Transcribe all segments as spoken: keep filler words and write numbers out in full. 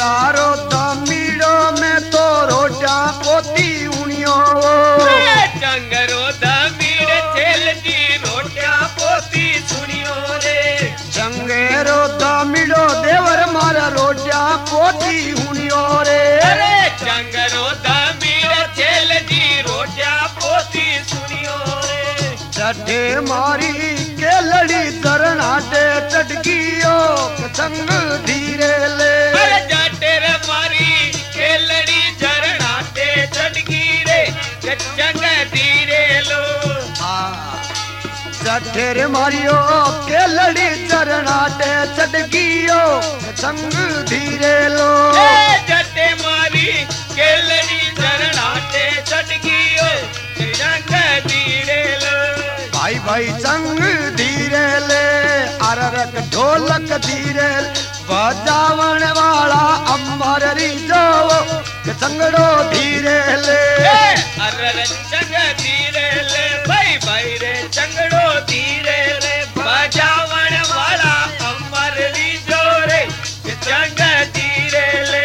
यारो दमीड़ो में तो रोटा पोती उनियो चंगरो दमीड़ चेल जी रोटा पोती सुनियो रे चंगेरो दमीड़ो देवर मारा रोटा पोती उनियो रे अरे चंगरो दमीड़ चेल जी रोटा पोती सुनियो रे चढ़े मारी के लड़ी तरनाटे चटकियो चंग धीरे ले जटेर मारी के लड़ी झरनाटे चटकी रे चंग धीरे लो चढ़े मारियो के लड़ी चरनाटे चटकियो चंग धीरे लो जटे मारी के लड़ी झरनाटे चटकियो चंग धीरे लो भाई भाई चंग धीरे ले अररक ढोलक धीरे बजावन वाला अमर रिजो चंगड़ो धीरे ले अरर चंग धीरे ले भाई भाई रे चंगड़ो धीरे ले बजावन वाला अमर रिजो रे चंग धीरे ले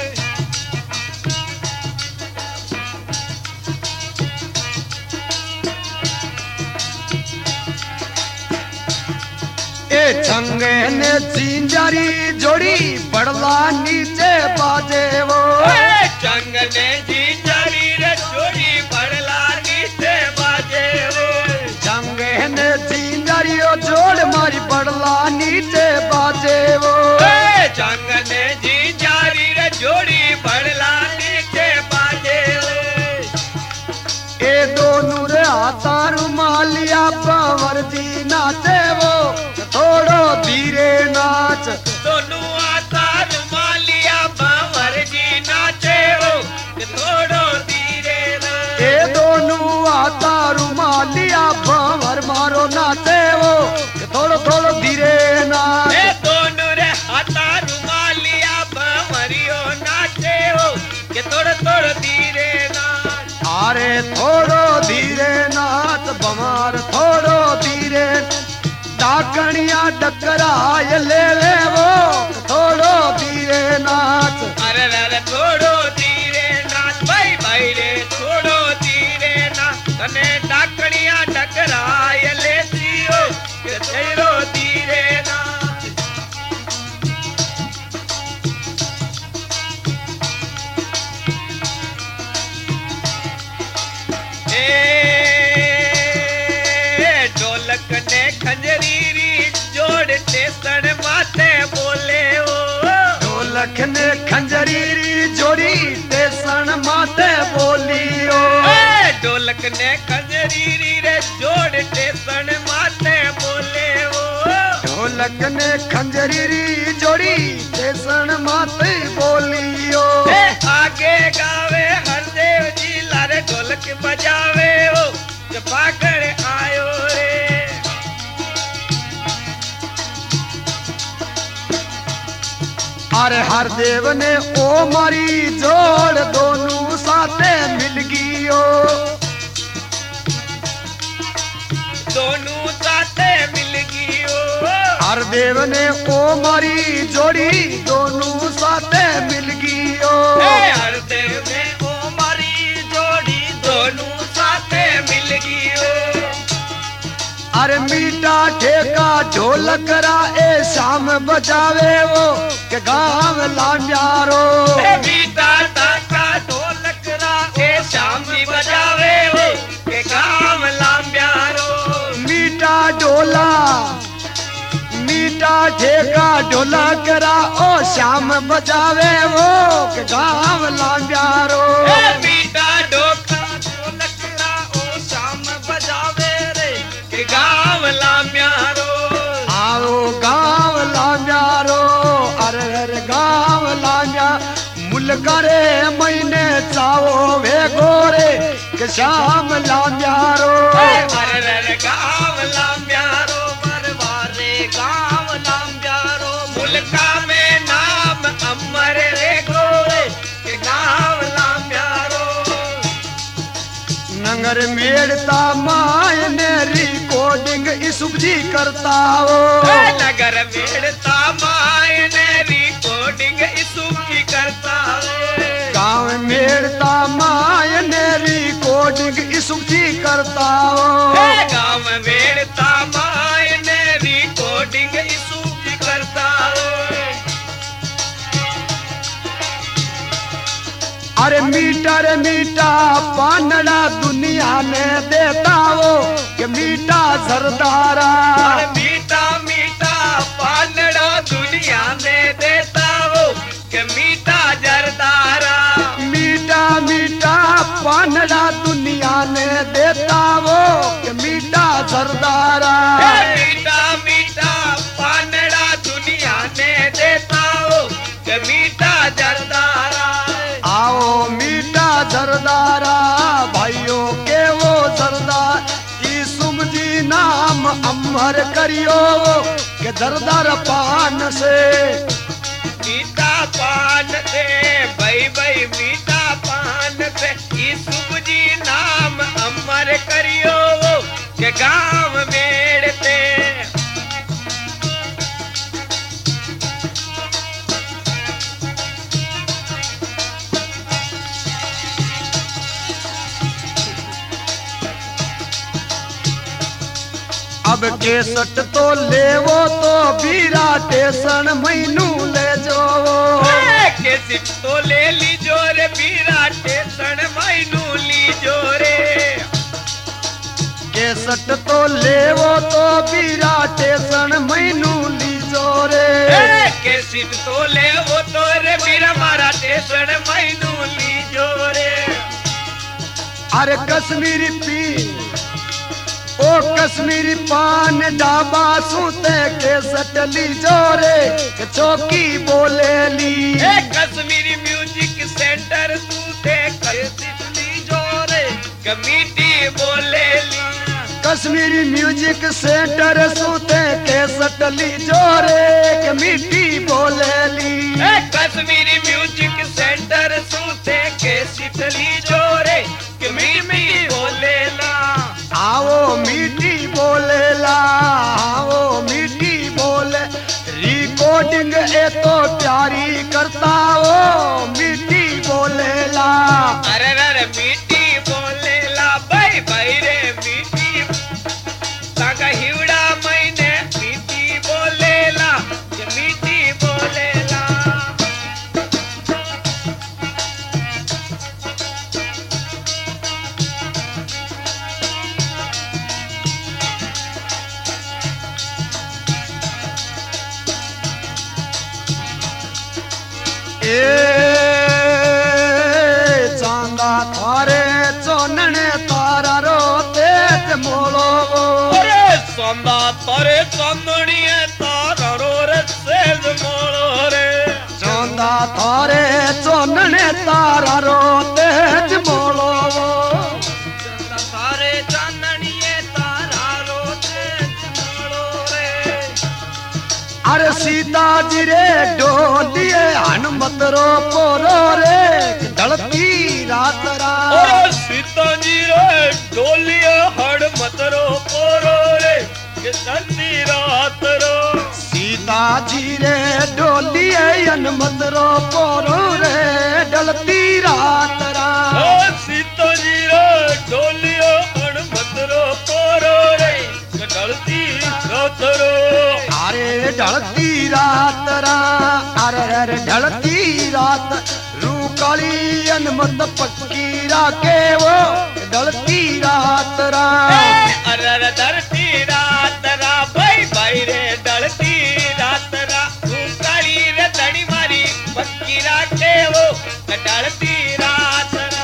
ए चंगे ने जिंजारी जोड़ी बड़ला नीचे बाजे वो चंग ने जिंजारी रे जोड़ी बड़ला नीचे बाजे वो चंगे ने जिंजारी जोड़ मारी बड़ला नीचे बाजे वो चंग ने जिंजारी रे जोड़ी बड़ला नीचे बाजे वो ए दोनों रे हाथा रुमालिया पवर जी नाचे वो थोड़ो धीरे नाच दोनों आता रुमालिया पवर जी नाचे वो थोड़ो धीरे नाच ए दोनों आता रुमालिया पवर मारो नाचे वो थोड़ो थोड़ो धीरे नाच ए दोनों रे आता रुमालिया पवरियो नाचे वो के थोड़ो थोड़ो धीरे नाच अरे थोड़ो धीरे नाच बमार थोड़ो धीरे डाकनिया डकराय ले ले वो थोड़ो धीरे नाच अरे अरे थोड़ो धीरे नाच भाई भाई रे थोड़ो धीरे नाच तने डाकनिया डकराय ले दियो के थोड़ो धीरे नाच ए ढोलक ने खंजरीरी जोड़ टेसन माथे बोले ओ ढोलक ने खंजरीरी जोड़ी टेसन माथे बोलियो ढोलक ने खंजरीरी रे जोड़ टेसन माथे बोले ओ ढोलक ने खंजरीरी जोड़ी टेसन माथे बोलियो आगे गावे हरदेव जी लारे ढोलक बजावे ओ पाकड़ आयो रे अरे हरदेव ने ओ मारी जोड़ दोनों साथे मिल गियो दोनों साथे मिल गियो हरदेव ने ओ मारी जोड़ी दोनों साथे मिल गियो हरदेव ने ओ मारी जोड़ी दोनों साथे मिल गियो अरे मीठा ठेका ढोलक रा ए शाम बजावे वो के गाँव लाम्यारो मीठा ठेका ढोलक रा ए शाम बजावे वो के गाँव लाम्यारो मीठा ढोला मीठा ठेका ढोलक रा ओ शाम बजावे वो के गाँव लाम्यारो मीठा ढोका ढोलक रा ओ शाम बजावे रे के गाँव लाम्यारो आओ गाँव लाम्यारो अरे अरे गाँव लाम्या मुलगारे महीने चावो वे गोरे के शाम लाम्यारो अरे अरे गाँव लाम्यारो मरवारे गाँव लाम्यारो मुल्का में नाम अमर रे गोरे के गाँव लाम्यारो नगर मेड़ता माय ने रिकॉर्डिंग इसुबजी करता हो नगर मेड़ता माय ने रिकॉर्डिंग इसुबजी कर ईसु जी करता हो ए गाँव मेड़ता मायने रिकॉर्डिंग ईसु जी करता हो अरे मीठा रे मीठा पानड़ा दुनिया ने देता हो कि मीठा जरदारा अरे मीठा मीठा पानड़ा दुनिया ने देता हो कि मीठा जरदारा मीठा मीठा पानड़ा दुनिया ने देता हो कि मीठा जरदारा ए मीठा मीठा पानड़ा दुनिया ने देता हो कि मीठा जरदारा आओ मीठा जरदारा भाइयों के वो जरदार ईसुम जी नाम अमर करियो के जरदार पान से मीठा पान से भाई भाई मीठा पान से ईसु जी नाम अमर करियो के गांव मेड़ते अब केसट तो लेवो तो बीरा टेसन मैनू ले जो के सिट तो ले लीजो रे बीरा टेसन मैनू लीजो रे केसट तो लेवो तो बीरा टेसन मैनू लीजो रे के सिट तो ले वो तो रे बीरा मारा टेसन मैनू लीजो रे अरे कश्मीरी पी ओ कश्मीरी पान डाबा सूते के सटली जोरे के चौकी बोले ली ए कश्मीरी म्यूजिक सेंटर सूते कश्मीरी जोरे कमिटी बोले ली कश्मीरी म्यूजिक सेंटर सूते के सटली जोरे के मिट्टी बोले ली ए कश्मीरी म्यूजिक सेंटर सूते के सिटली जोरे कमिटी बोले ला आओ मीठी बोलेला आओ मीठी बोले रिकॉर्डिंग ए तो प्यारी करता हो मीठी बोलेला अरे अरे मीठी बोलेला भाई भाई रे मीठी ताका हिवड़ा मैंने मीठी बोलेला ये मीठी बोलेला ए चांदा थारे चोनने तारा रो तेज मोलो अरे संदा तारे चांदनिए तारा रो रे सेज मोलो रे चांदा थारे चोनने तारा रो तेज मोलो संदा तारे चांदनिए तारा रो सेज मोलो रे अरे सीता जी रे डोलिए हनुमत रो पोरो रे ढलती रात रा अरे सीता जी रे डोलिया हड़ मतरो पोरो रे के धरती रात रो सीता जी रे डोलिए हनुमत रो पोरो रे ढलती रात रा ओ सीता जी रे डोलिया हड़ मतरो पोरो रे के धरती रात रो अरे ढलती रात रा अरे अरे ढलती रात रूकाली हनुमत पक्की राके वो ढलती रात रा अरे अरे धरती रात रा भाई भाई रे डलती रात रा तू काली रे धड़ी मारी पक्की राखे वो डलती रात रा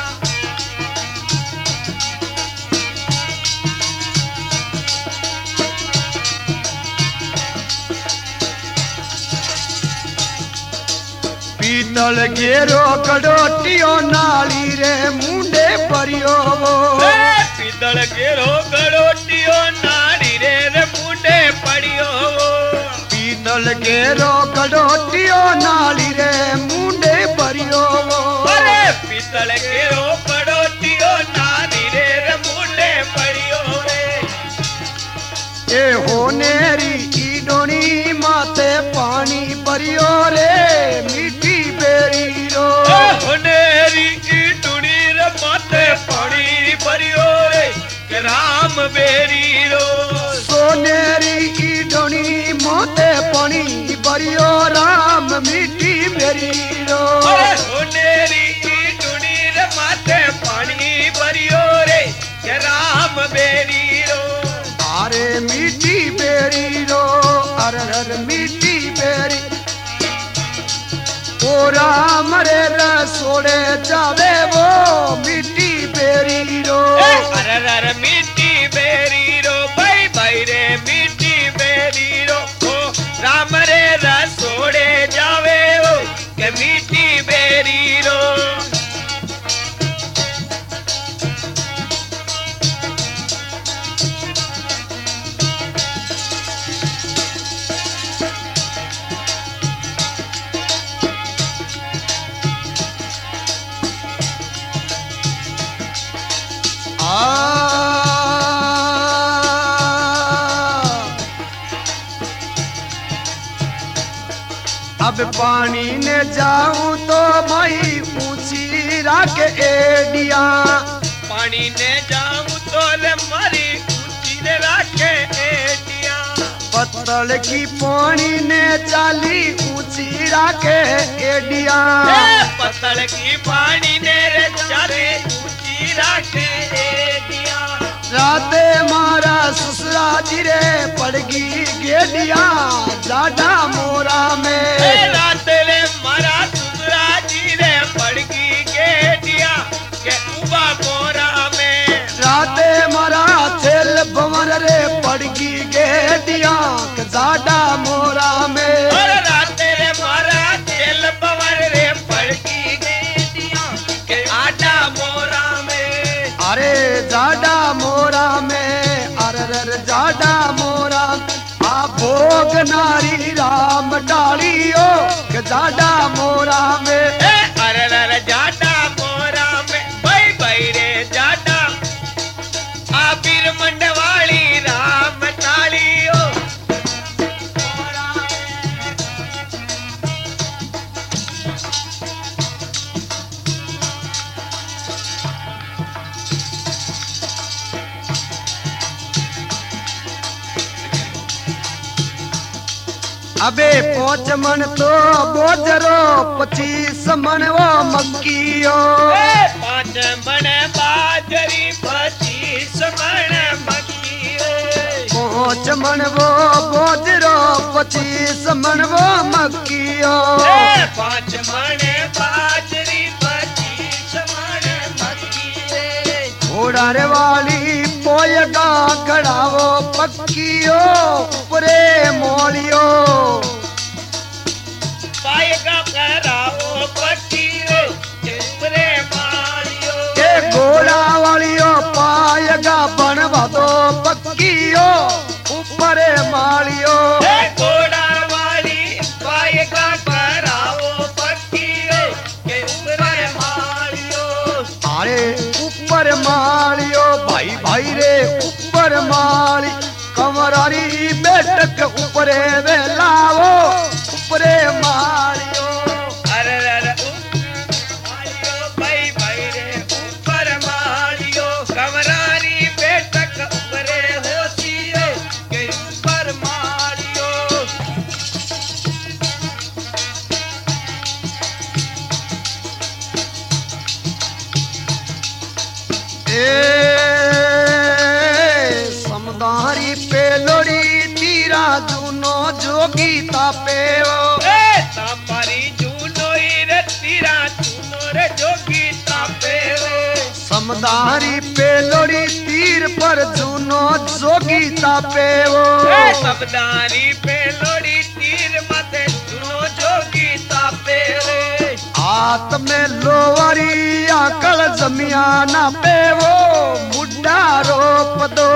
पीतल घेरो कड़ोटियो नाली रे मुंडे परियो पीतल घेरो कड़ोटियो नाली रे रे मुंडे पड़ियो पीतल घेरो कड़ोटियो नाली रे मुंडे परियो अरे पीतल घेरो कड़ोटियो नाली रे रे मुंडे पड़ियो रे ए होनेरी की डोनी माते पानी परियो रे मीठी बेरी रो होनेरी की डोनी रे माते पानी परियो के राम बेरी रो सोनेरी की डोनी मोते पणी बरियो राम मीठी बेरी रो सोनेरी की डोनी रे माते पानी बरियो रे के राम बेरी रो अरे मीठी बेरी रो अरे अरे मीठी बेरी ओ राम रे रसोड़े जावे वो मीठी बेरी रो अरे अरे मीठी बेरी रो भाई भाई रे मीठी बेरी रो ओ राम रे रसोड़े जावे वो के मीठी बेरी रो अब पानी ने जाऊं तो मई ऊंची राख एडिया पानी ने जाऊं तो ले मारी ऊंची ने राखे एडिया पत्तल की पानी ने चाली ऊंची राखे एडिया पत्तल की पानी ने रे चाली ऊंची राखे एडिया राते मारा ससुरा जी रे पड़गी गेडिया जाडा मोरा में राते ले मारा ससुरा जी रे पड़गी गेडिया के उबा मोरा में राते मारा चेल भंवर रे पड़गी गेडिया के जाडा मोरा में और राते ले मारा चेल भंवर रे पड़गी गेडिया के आडा मोरा में अरे जाडा मोरा में अरे अरे जाडा मोरा आ भोग नारी राम डालियो के जाडा मोरा में अरे अरे जाडा मोरा में भाई भाई रे जाडा आ बीर मंडवाली राम डालियो अबे पांच मन तो बोजरो पच्चीस मन वो मक्कियो पांच मन बाजरी पच्चीस मन मक्कियो पांच मन वो बोजरो पच्चीस मन वो मक्कियो पांच मन बाजरी पच्चीस मन मक्कियो घोड़ा रे वाली पोयगा खड़ावो पक्कियो उपरे मोलियो पाएगा कराओ पक्कियो उपरे मालियो के घोड़ा वालियो पायगा बनवा दो पक्कियो उपरे मालियो घोड़ा वाली पाएगा कराओ पक्कियो के उपरे मालियो अरे ऊपर मालियो भाई भाई रे ऊपर माली कमरारी बैठक ऊपरे वेलावो ऊपरे मालियो अरे अरे मालियो भाई भाई रे ऊपर मालियो कमरारी बैठक ऊपरे होती है के ऊपर मालियो ए समदारी पे लोड़ी तीरा जूनो जोगी तापे ए तापारी जूनो रे तीरा जूनो रे जोगी तापे समदारी पे लोड़ी तीर पर जूनो जोगी तापे ए समदारी पे लोड़ी तीर मते जूनो जोगी तापे हाथ में लोवरी आकल जमिया ना पे वो बुढ़ा रोप दो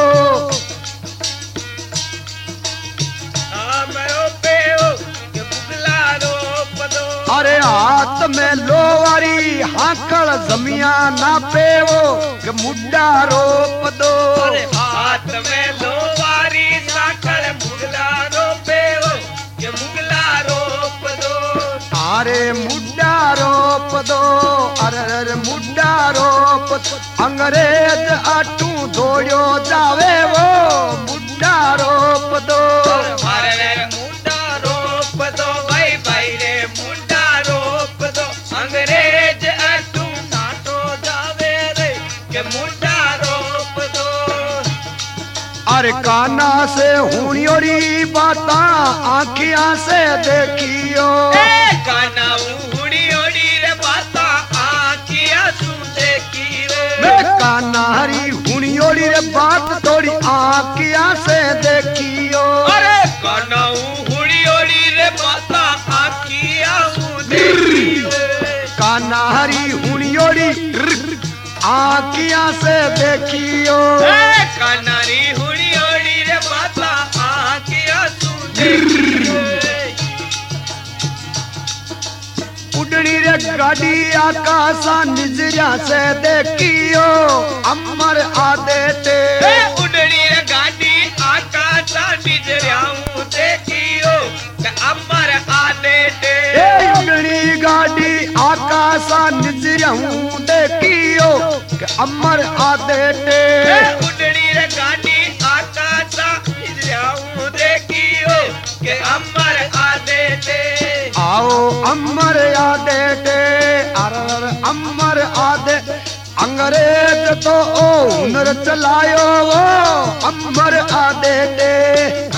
अरे हाथ में लोवरी हाकल जमिया ना पे वो के मुड्डा रोप दो अरे हाथ में लोवारी साकल मुगला रोपे वो के मुगला रोप दो अरे मुड्डा रोप दो अरे अरे मुड्डा रोप अंग्रेज आटू दो छोड़ो जावे वो मुंडा रोप दो मारे रे मुंडा रोप दो भाई भाई रे मुंडा रोप दो अंग्रेज अटू नाटो जावे रे के मुंडा रोप दो। अरे काना से हुणियोरी बाता आँखिया से देखियो काना हुणियोरी रे बाता आँखिया तू देखी रे कानारी हुणियोरी रे बात थोड़ी आँखिया से देखियो अरे काना हुणियोरी रे बाता आँखिया तू देखी कानारी हुणियोरी आँखिया से देखियो कानारी हुणियोरी रे बाता आँखिया तू देखी उड़नी रे गाड़ी आकाशा निजरिया से देखियो अमर आदे ते उड़नी रे गाड़ी आकाशा निजरिया देखियो अमर आदे ते उड़नी गाड़ी आकाशा निजरिया देखियो अमर आदे ते उड़नी रे गाड़ी आकाशा निजरिया देखियो के अमर आदे ते आओ अमर आदे ते अरर अमर आदे अंग्रेज तो ओ हुनर चलायो वो अमर आदे ते